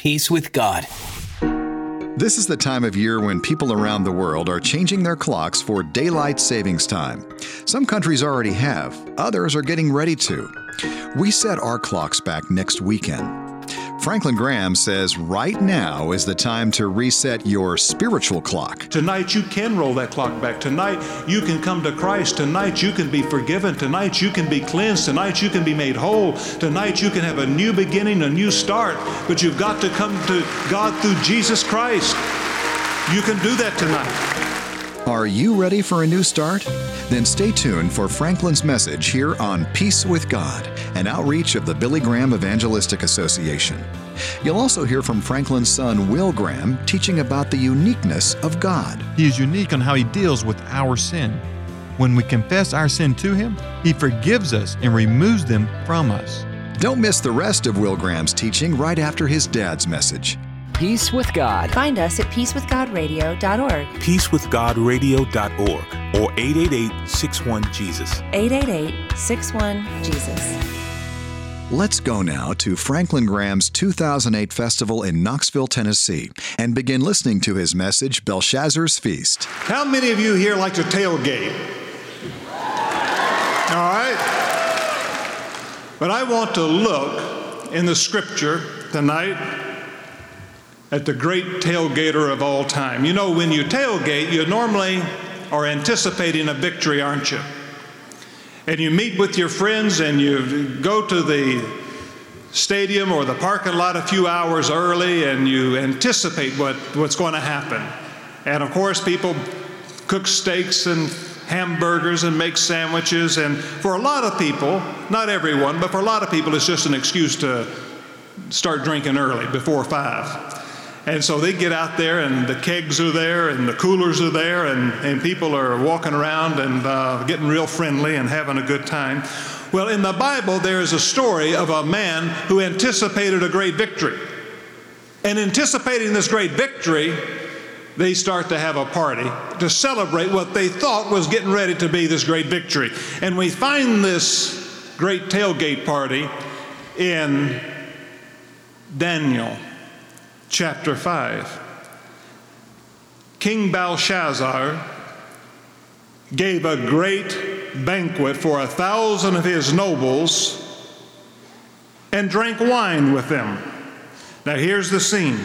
Peace with God. This is the time of year when people around the world are changing their clocks for daylight savings time. Some countries already have, others are getting ready to. We set our clocks back next weekend. Franklin Graham says right now is the time to reset your spiritual clock. Tonight you can roll that clock back. Tonight you can come to Christ. Tonight you can be forgiven. Tonight you can be cleansed. Tonight you can be made whole. Tonight you can have a new beginning, a new start. But you've got to come to God through Jesus Christ. You can do that tonight. Are you ready for a new start? Then stay tuned for Franklin's message here on Peace with God, an outreach of the Billy Graham Evangelistic Association. You'll also hear from Franklin's son, Will Graham, teaching about the uniqueness of God. He is unique on how He deals with our sin. When we confess our sin to Him, He forgives us and removes them from us. Don't miss the rest of Will Graham's teaching right after his dad's message. Peace with God. Find us at peacewithgodradio.org. peacewithgodradio.org or 888-61-JESUS. 888-61-JESUS. Let's go now to Franklin Graham's 2008 festival in Knoxville, Tennessee, and begin listening to his message, Belshazzar's Feast. How many of you here like to tailgate? All right. But I want to look in the scripture tonight at the great tailgater of all time. You know, when you tailgate, you normally are anticipating a victory, aren't you? And you meet with your friends and you go to the stadium or the parking lot a few hours early and you anticipate what's going to happen. And of course, people cook steaks and hamburgers and make sandwiches. And for a lot of people, not everyone, but for a lot of people, it's just an excuse to start drinking early, before 5. And so they get out there and the kegs are there and the coolers are there and people are walking around and getting real friendly and having a good time. Well, in the Bible, there is a story of a man who anticipated a great victory. And anticipating this great victory, they start to have a party to celebrate what they thought was getting ready to be this great victory. And we find this great tailgate party in Daniel chapter 5. King Belshazzar gave a great banquet for 1,000 of his nobles and drank wine with them. Now here's the scene.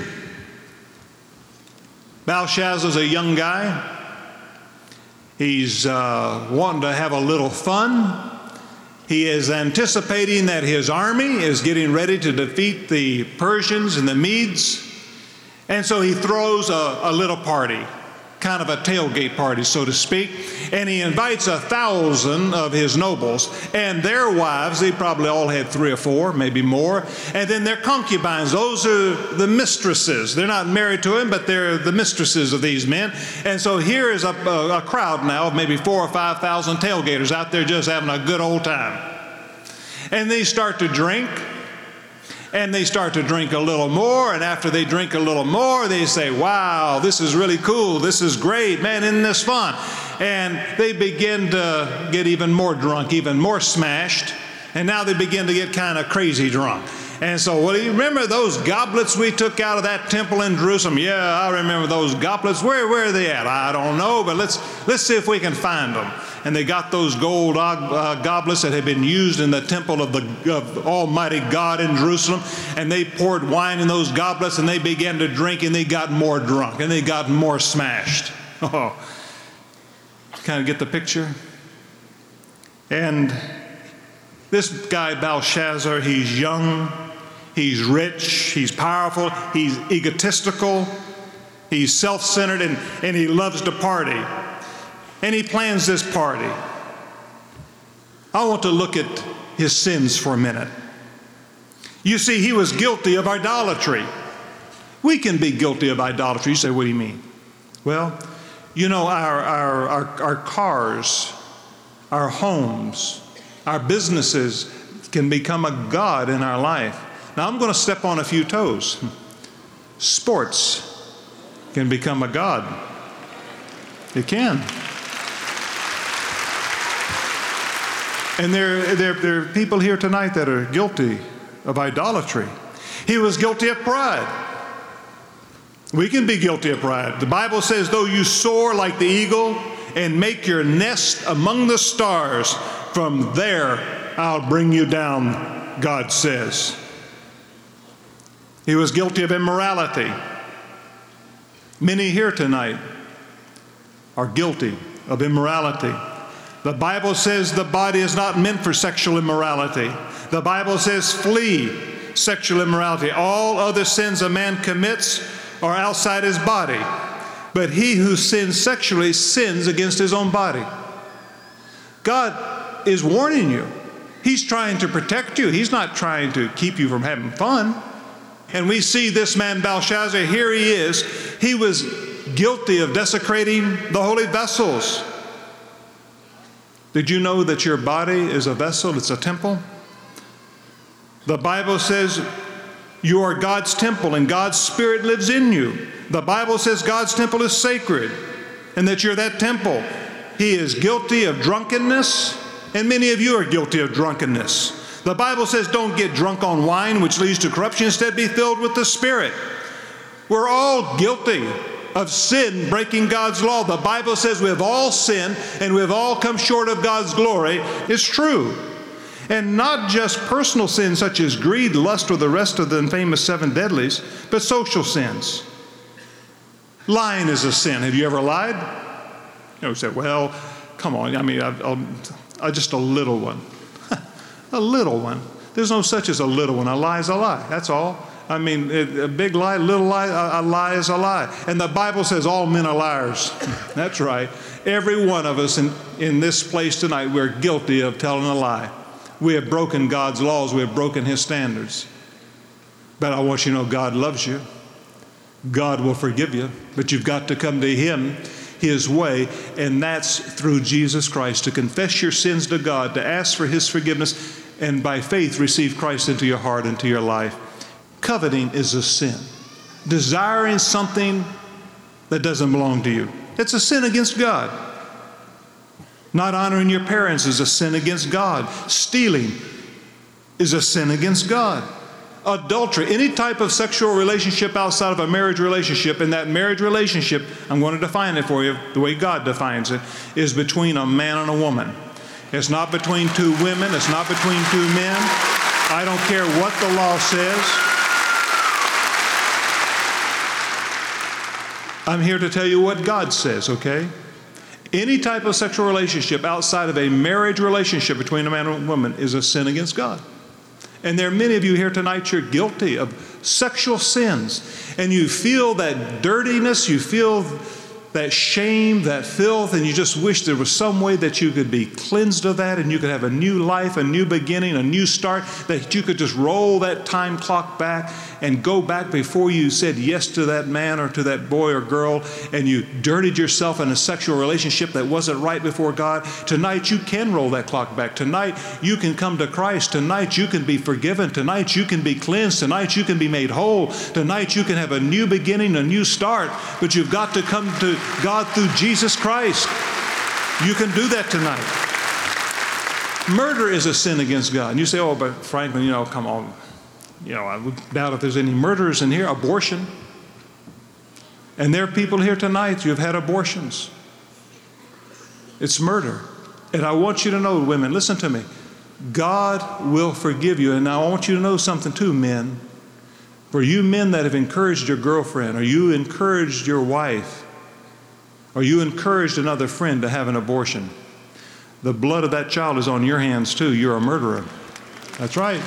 Belshazzar's a young guy. He's wanting to have a little fun. He is anticipating that his army is getting ready to defeat the Persians and the Medes. And so he throws a little party, kind of a tailgate party, so to speak. And he invites 1,000 of his nobles and their wives. They probably all had 3 or 4, maybe more. And then their concubines. Those are the mistresses. They're not married to him, but they're the mistresses of these men. And so here is a crowd now of maybe 4,000 or 5,000 tailgaters out there just having a good old time. And they start to drink. And they start to drink a little more, and after they drink a little more, they say, wow, this is really cool, this is great, man, isn't this fun? And they begin to get even more drunk, even more smashed, and now they begin to get kind of crazy drunk. And so, well, you remember those goblets we took out of that temple in Jerusalem? Yeah, I remember those goblets. Where are they at? I don't know, but let's see if we can find them. And they got those gold goblets that had been used in the temple of Almighty God in Jerusalem, and they poured wine in those goblets, and they began to drink, and they got more drunk, and they got more smashed. Oh, kind of get the picture? And this guy Belshazzar, he's young, he's rich, he's powerful, he's egotistical, he's self-centered, and he loves to party. And he plans this party. I want to look at his sins for a minute. You see, he was guilty of idolatry. We can be guilty of idolatry. You say, what do you mean? Well, you know, our cars, our homes, our businesses can become a god in our life. Now, I'm going to step on a few toes. Sports can become a god. It can. And there are people here tonight that are guilty of idolatry. He was guilty of pride. We can be guilty of pride. The Bible says, though you soar like the eagle and make your nest among the stars, from there I'll bring you down, God says. He was guilty of immorality. Many here tonight are guilty of immorality. The Bible says the body is not meant for sexual immorality. The Bible says flee sexual immorality. All other sins a man commits are outside his body, but he who sins sexually sins against his own body. God is warning you. He's trying to protect you. He's not trying to keep you from having fun. And we see this man Belshazzar, here he is. He was guilty of desecrating the holy vessels. Did you know that your body is a vessel? It's a temple. The Bible says you are God's temple and God's Spirit lives in you. The Bible says God's temple is sacred and that you're that temple. He is guilty of drunkenness, and many of you are guilty of drunkenness. The Bible says don't get drunk on wine, which leads to corruption. Instead, be filled with the Spirit. We're all guilty of sin, breaking God's law. The Bible says we have all sinned and we have all come short of God's glory. It's true. And not just personal sins such as greed, lust, or the rest of the famous 7 deadlies, but social sins. Lying is a sin. Have you ever lied? You say, well, come on. I mean, just a little one. A little one. There's no such as a little one. A lie is a lie. That's all. I mean, a big lie, little lie, a lie is a lie. And the Bible says all men are liars. That's right. Every one of us in this place tonight, we're guilty of telling a lie. We have broken God's laws. We have broken His standards. But I want you to know God loves you. God will forgive you. But you've got to come to Him, His way, and that's through Jesus Christ, to confess your sins to God, to ask for His forgiveness, and by faith receive Christ into your heart, into your life. Coveting is a sin. Desiring something that doesn't belong to you. It's a sin against God. Not honoring your parents is a sin against God. Stealing is a sin against God. Adultery, any type of sexual relationship outside of a marriage relationship, and that marriage relationship, I'm going to define it for you the way God defines it, is between a man and a woman. It's not between 2 women. It's not between 2 men. I don't care what the law says. I'm here to tell you what God says, okay? Any type of sexual relationship outside of a marriage relationship between a man and a woman is a sin against God. And there are many of you here tonight, you're guilty of sexual sins. And you feel that dirtiness, you feel that shame, that filth, and you just wish there was some way that you could be cleansed of that and you could have a new life, a new beginning, a new start, that you could just roll that time clock back and go back before you said yes to that man or to that boy or girl and you dirtied yourself in a sexual relationship that wasn't right before God. Tonight you can roll that clock back. Tonight you can come to Christ. Tonight you can be forgiven. Tonight you can be cleansed. Tonight you can be made whole. Tonight you can have a new beginning, a new start, but you've got to come to God through Jesus Christ. You can do that tonight. Murder is a sin against God. And you say, oh, but Franklin, come on. I would doubt if there's any murderers in here. Abortion. And there are people here tonight who have had abortions. It's murder. And I want you to know, women, listen to me. God will forgive you. And now I want you to know something too, men. For you men that have encouraged your girlfriend, or you encouraged your wife, or you encouraged another friend to have an abortion, the blood of that child is on your hands too. You're a murderer. That's right.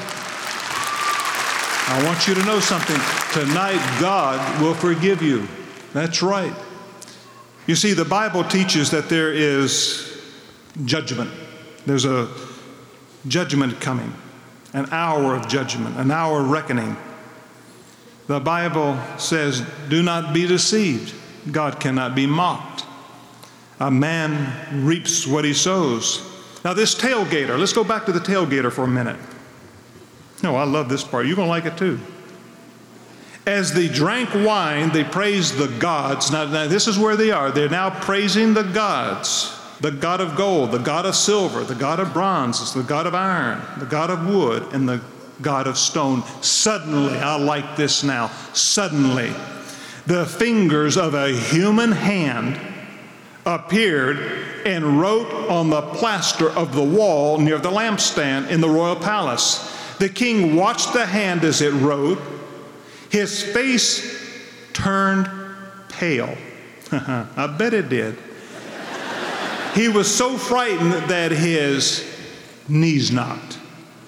I want you to know something. Tonight, God will forgive you. That's right. You see, the Bible teaches that there is judgment. There's a judgment coming, an hour of judgment, an hour of reckoning. The Bible says, do not be deceived. God cannot be mocked. A man reaps what he sows. Now this tailgater, let's go back to the tailgater for a minute. No, I love this part. You're going to like it too. As they drank wine, they praised the gods. Now this is where they are. They're now praising the gods. The God of gold, the God of silver, the God of bronze, the God of iron, the God of wood, and the God of stone. Suddenly, I like this now, suddenly the fingers of a human hand appeared and wrote on the plaster of the wall near the lampstand in the royal palace. The king watched the hand as it wrote. His face turned pale. I bet it did. He was so frightened that his knees knocked.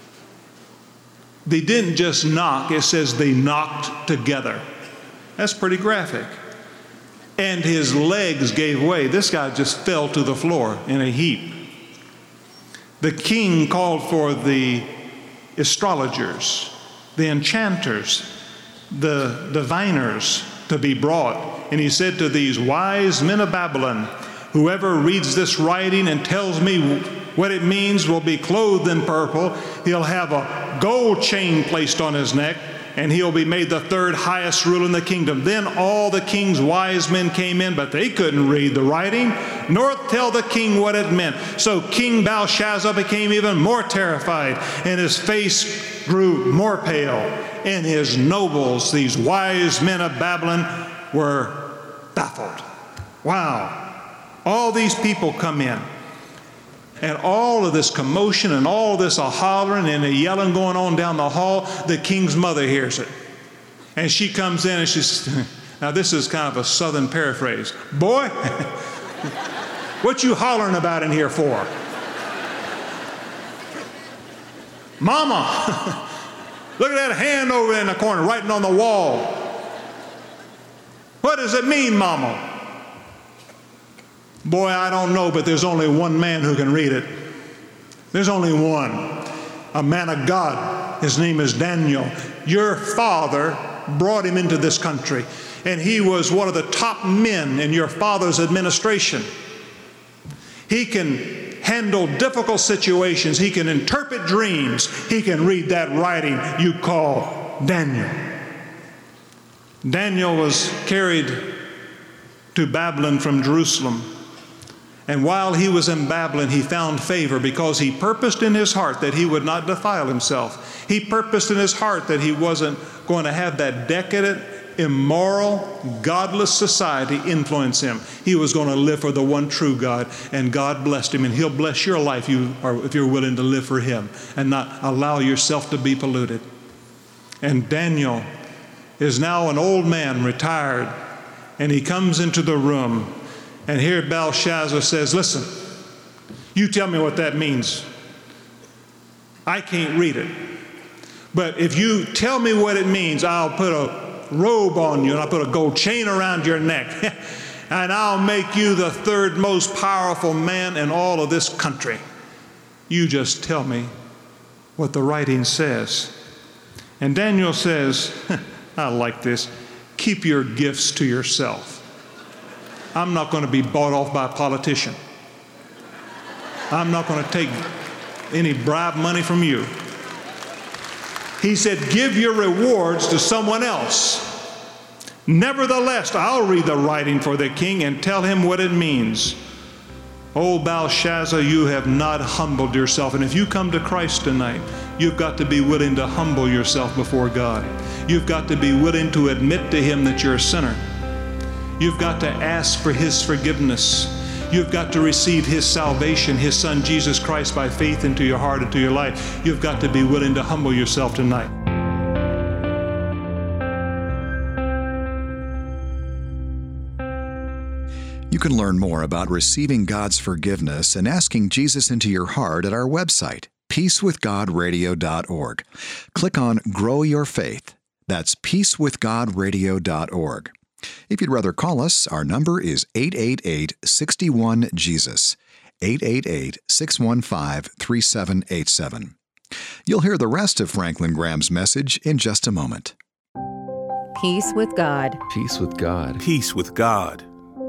They didn't just knock, it says they knocked together. That's pretty graphic. And his legs gave way. This guy just fell to the floor in a heap. The king called for the astrologers, the enchanters, the diviners to be brought. And he said to these wise men of Babylon, whoever reads this writing and tells me what it means will be clothed in purple. He'll have a gold chain placed on his neck, and he'll be made the third highest ruler in the kingdom. Then all the king's wise men came in, but they couldn't read the writing, nor tell the king what it meant. So King Belshazzar became even more terrified, and his face grew more pale. And his nobles, these wise men of Babylon, were baffled. Wow. All these people come in. And all of this commotion and all this hollering and a yelling going on down the hall, the king's mother hears it. And she comes in and she's, now this is kind of a southern paraphrase. Boy, what you hollering about in here for? Mama, look at that hand over there in the corner writing on the wall. What does it mean, Mama? Boy, I don't know, but there's only one man who can read it. There's only one. A man of God. His name is Daniel. Your father brought him into this country, and he was one of the top men in your father's administration. He can handle difficult situations. He can interpret dreams. He can read that writing you call Daniel. Daniel was carried to Babylon from Jerusalem. And while he was in Babylon, he found favor because he purposed in his heart that he would not defile himself. He purposed in his heart that he wasn't going to have that decadent, immoral, godless society influence him. He was going to live for the one true God, and God blessed him, and he'll bless your life if you're willing to live for him and not allow yourself to be polluted. And Daniel is now an old man, retired, and he comes into the room. And here Belshazzar says, listen, you tell me what that means. I can't read it. But if you tell me what it means, I'll put a robe on you, and I'll put a gold chain around your neck. And I'll make you the third most powerful man in all of this country. You just tell me what the writing says. And Daniel says, I like this, keep your gifts to yourself. I'm not going to be bought off by a politician. I'm not going to take any bribe money from you. He said, give your rewards to someone else. Nevertheless, I'll read the writing for the king and tell him what it means. Oh, Belshazzar, you have not humbled yourself. And if you come to Christ tonight, you've got to be willing to humble yourself before God. You've got to be willing to admit to him that you're a sinner. You've got to ask for his forgiveness. You've got to receive his salvation, his son Jesus Christ, by faith into your heart, into your life. You've got to be willing to humble yourself tonight. You can learn more about receiving God's forgiveness and asking Jesus into your heart at our website, peacewithgodradio.org. Click on Grow Your Faith. That's peacewithgodradio.org. If you'd rather call us, our number is 888-61-JESUS, 888-615-3787. You'll hear the rest of Franklin Graham's message in just a moment. Peace with God. Peace with God. Peace with God.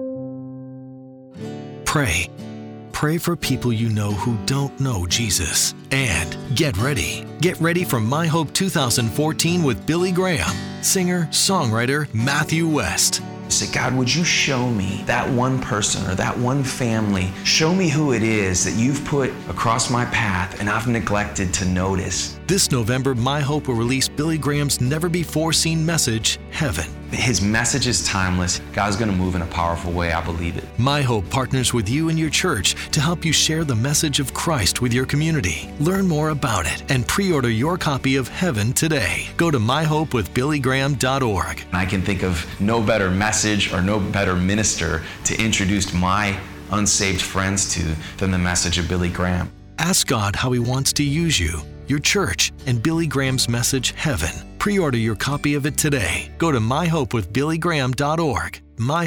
Pray. Pray for people you know who don't know Jesus. And get ready. Get ready for My Hope 2014 with Billy Graham, singer, songwriter Matthew West. Say, God, would you show me that one person or that one family? Show me who it is that you've put across my path and I've neglected to notice. This November, My Hope will release Billy Graham's never-before-seen message, Heaven. His message is timeless. God's going to move in a powerful way. I believe it. My Hope partners with you and your church to help you share the message of Christ with your community. Learn more about it and pre-order your copy of Heaven today. Go to myhopewithbillygraham.org. I can think of no better message or no better minister to introduce my unsaved friends to than the message of Billy Graham. Ask God how He wants to use you, your church, and Billy Graham's message, Heaven. Pre-order your copy of it today. Go to myhopewithbillygraham.org.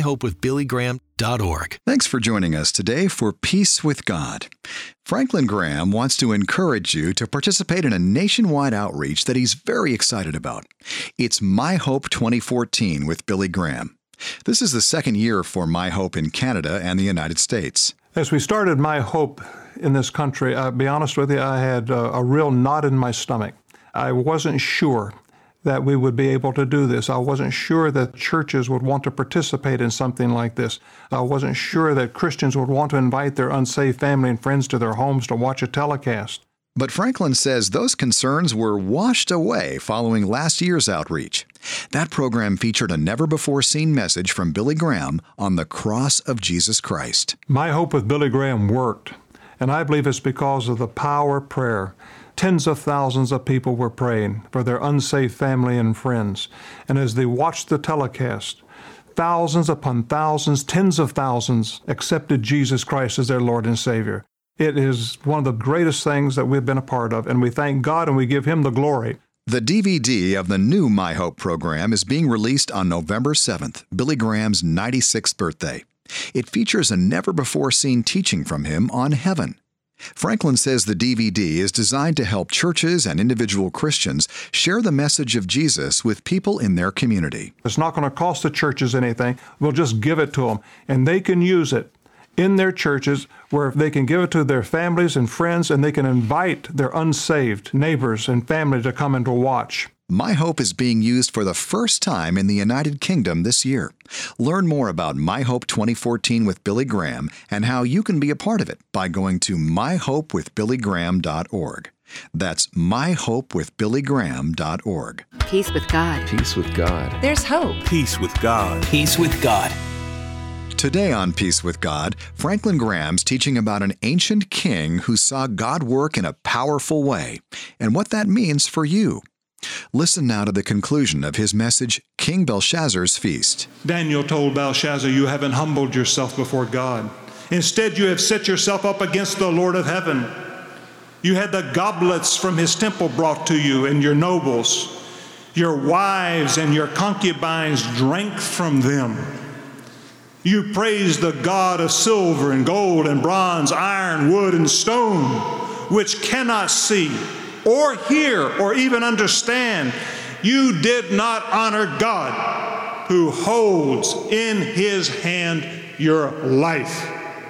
myhopewithbillygraham.org. Thanks for joining us today for Peace with God. Franklin Graham wants to encourage you to participate in a nationwide outreach that he's very excited about. It's My Hope 2014 with Billy Graham. This is the second year for My Hope in Canada and the United States. As we started My Hope in this country, I'll be honest with you, I had a real knot in my stomach. I wasn't sure that we would be able to do this. I wasn't sure that churches would want to participate in something like this. I wasn't sure that Christians would want to invite their unsaved family and friends to their homes to watch a telecast. But Franklin says those concerns were washed away following last year's outreach. That program featured a never-before-seen message from Billy Graham on the cross of Jesus Christ. My Hope with Billy Graham worked, and I believe it's because of the power of prayer. Tens of thousands of people were praying for their unsaved family and friends. And as they watched the telecast, thousands upon thousands, tens of thousands accepted Jesus Christ as their Lord and Savior. It is one of the greatest things that we've been a part of, and we thank God and we give Him the glory. The DVD of the new My Hope program is being released on November 7th, Billy Graham's 96th birthday. It features a never-before-seen teaching from him on heaven. Franklin says the DVD is designed to help churches and individual Christians share the message of Jesus with people in their community. It's not going to cost the churches anything. We'll just give it to them, and they can use it in their churches where they can give it to their families and friends, and they can invite their unsaved neighbors and family to come and to watch. My Hope is being used for the first time in the United Kingdom this year. Learn more about My Hope 2014 with Billy Graham and how you can be a part of it by going to myhopewithbillygraham.org. That's myhopewithbillygraham.org. Peace with God. Peace with God. There's hope. Peace with God. Peace with God. Today on Peace with God, Franklin Graham's teaching about an ancient king who saw God work in a powerful way and what that means for you. Listen now to the conclusion of his message, King Belshazzar's Feast. Daniel told Belshazzar, you haven't humbled yourself before God. Instead, you have set yourself up against the Lord of heaven. You had the goblets from his temple brought to you and your nobles. Your wives and your concubines drank from them. You praised the God of silver and gold and bronze, iron, wood, and stone, which cannot see or hear or even understand. You did not honor God, who holds in his hand your life.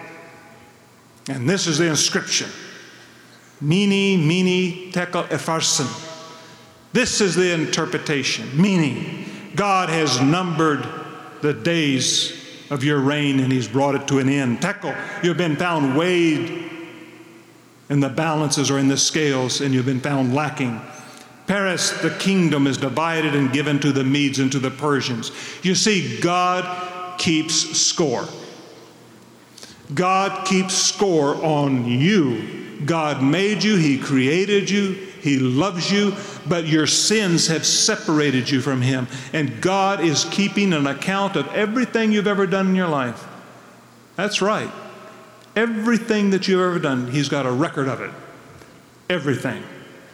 And this is the inscription. Mene, tekel, upharsin. This is the interpretation, meaning God has numbered the days of your reign and he's brought it to an end. Tekel, you've been found weighed in the balances or in the scales, and you've been found lacking. Peres, the kingdom is divided and given to the Medes and to the Persians. You see, God keeps score. God keeps score on you. God made you, he created you, he loves you, but your sins have separated you from him. And God is keeping an account of everything you've ever done in your life. That's right. Everything that you've ever done, he's got a record of it. Everything.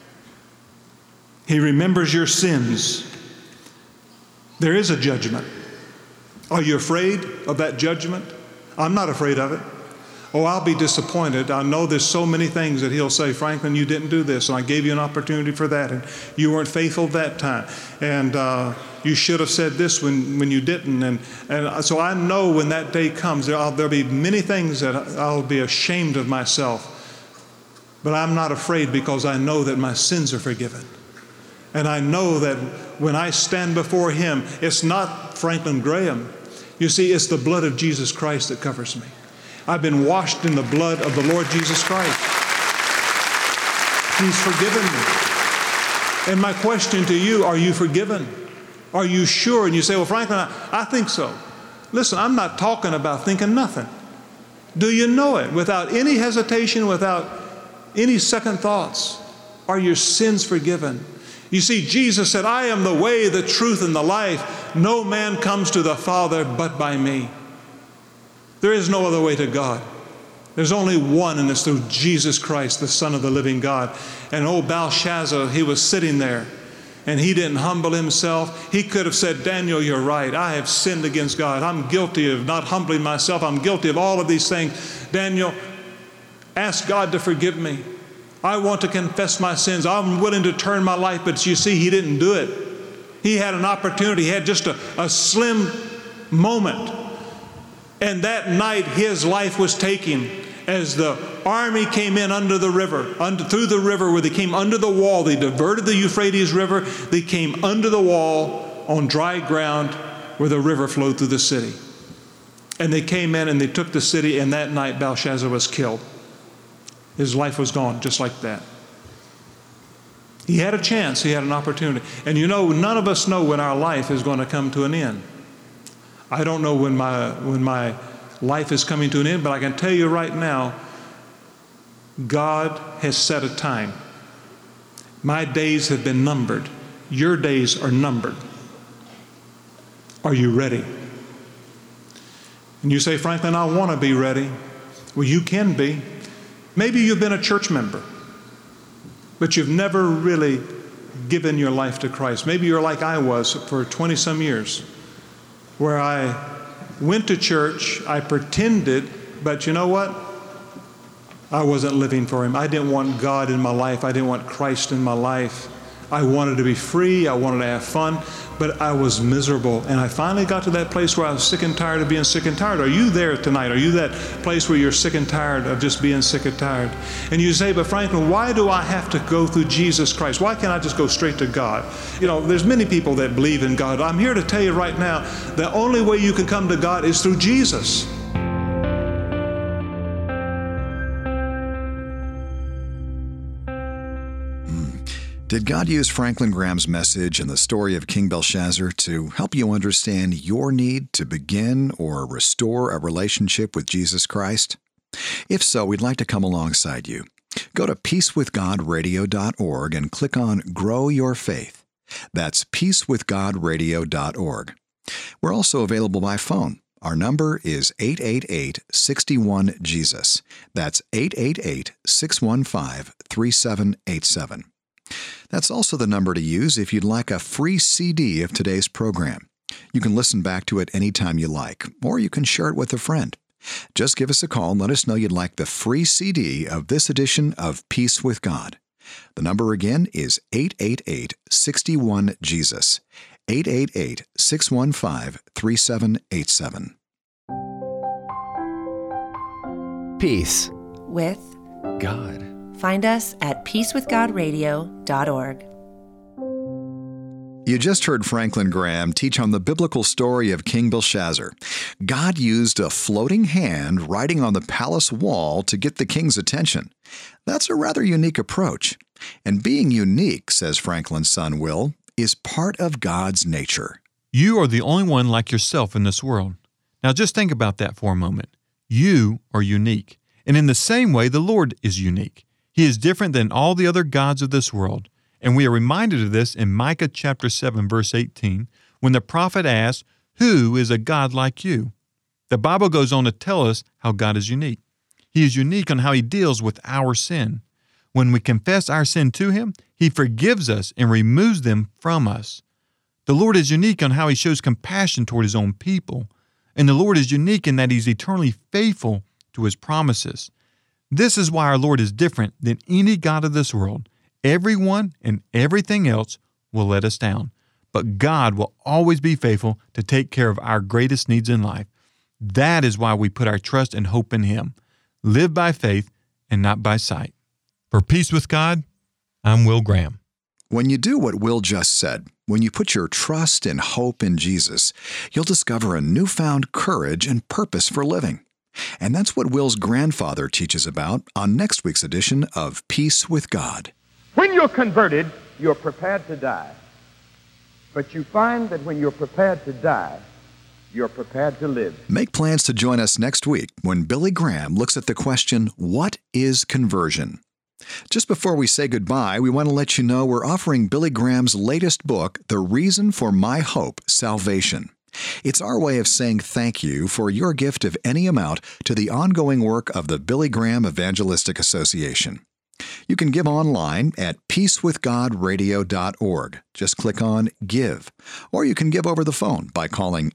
He remembers your sins. There is a judgment. Are you afraid of that judgment? I'm not afraid of it. Oh, I'll be disappointed. I know there's so many things that he'll say, Franklin, you didn't do this, and I gave you an opportunity for that, and you weren't faithful that time, and you should have said this when you didn't. And so I know when that day comes, there'll be many things that I'll be ashamed of myself. But I'm not afraid because I know that my sins are forgiven. And I know that when I stand before him, it's not Franklin Graham. You see, it's the blood of Jesus Christ that covers me. I've been washed in the blood of the Lord Jesus Christ. He's forgiven me. And my question to you, are you forgiven? Are you sure? And you say, well, Franklin, I think so. Listen, I'm not talking about thinking nothing. Do you know it without any hesitation, without any second thoughts? Are your sins forgiven? You see, Jesus said, I am the way, the truth, and the life. No man comes to the Father but by me. There is no other way to God. There's only one, and it's through Jesus Christ, the Son of the living God. And old Belshazzar, he was sitting there, and he didn't humble himself. He could have said, Daniel, you're right. I have sinned against God. I'm guilty of not humbling myself. I'm guilty of all of these things. Daniel, ask God to forgive me. I want to confess my sins. I'm willing to turn my life. But you see, he didn't do it. He had an opportunity. He had just a slim moment. And that night, his life was taken as the army came in under the river, through the river where they came under the wall. They diverted the Euphrates River. They came under the wall on dry ground where the river flowed through the city. And they came in and they took the city, and that night Belshazzar was killed. His life was gone just like that. He had a chance. He had an opportunity. And you know, none of us know when our life is going to come to an end. I don't know when my life is coming to an end, but I can tell you right now, God has set a time. My days have been numbered. Your days are numbered. Are you ready? And you say, Franklin, I want to be ready. Well, you can be. Maybe you've been a church member, but you've never really given your life to Christ. Maybe you're like I was for 20-some years, where I went to church, I pretended, but you know what? I wasn't living for Him. I didn't want God in my life. I didn't want Christ in my life. I wanted to be free. I wanted to have fun, but I was miserable. And I finally got to that place where I was sick and tired of being sick and tired. Are you there tonight? Are you that place where you're sick and tired of just being sick and tired? And you say, but Franklin, why do I have to go through Jesus Christ? Why can't I just go straight to God? You know, there's many people that believe in God. I'm here to tell you right now, the only way you can come to God is through Jesus. Did God use Franklin Graham's message and the story of King Belshazzar to help you understand your need to begin or restore a relationship with Jesus Christ? If so, we'd like to come alongside you. Go to peacewithgodradio.org and click on Grow Your Faith. That's peacewithgodradio.org. We're also available by phone. Our number is 888-61-JESUS. That's 888-615-3787. That's also the number to use if you'd like a free CD of today's program. You can listen back to it anytime you like, or you can share it with a friend. Just give us a call and let us know you'd like the free CD of this edition of Peace with God. The number again is 888-61-JESUS, 888-615-3787. Peace with God. Find us at peacewithgodradio.org. You just heard Franklin Graham teach on the biblical story of King Belshazzar. God used a floating hand writing on the palace wall to get the king's attention. That's a rather unique approach. And being unique, says Franklin's son Will, is part of God's nature. You are the only one like yourself in this world. Now just think about that for a moment. You are unique. And in the same way, the Lord is unique. He is different than all the other gods of this world. And we are reminded of this in Micah chapter 7, verse 18, when the prophet asks, "Who is a God like you?" The Bible goes on to tell us how God is unique. He is unique on how He deals with our sin. When we confess our sin to Him, He forgives us and removes them from us. The Lord is unique on how He shows compassion toward His own people. And the Lord is unique in that He's eternally faithful to His promises. This is why our Lord is different than any god of this world. Everyone and everything else will let us down, but God will always be faithful to take care of our greatest needs in life. That is why we put our trust and hope in Him. Live by faith and not by sight. For Peace with God, I'm Will Graham. When you do what Will just said, when you put your trust and hope in Jesus, you'll discover a newfound courage and purpose for living. And that's what Will's grandfather teaches about on next week's edition of Peace with God. When you're converted, you're prepared to die. But you find that when you're prepared to die, you're prepared to live. Make plans to join us next week when Billy Graham looks at the question, what is conversion? Just before we say goodbye, we want to let you know we're offering Billy Graham's latest book, The Reason for My Hope, Salvation. It's our way of saying thank you for your gift of any amount to the ongoing work of the Billy Graham Evangelistic Association. You can give online at peacewithgodradio.org. Just click on Give. Or you can give over the phone by calling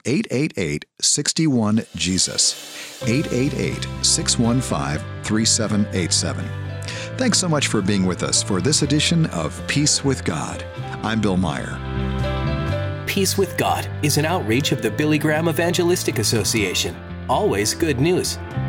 888-61-JESUS, 888-615-3787. Thanks so much for being with us for this edition of Peace with God. I'm Bill Meyer. Peace with God is an outreach of the Billy Graham Evangelistic Association. Always good news.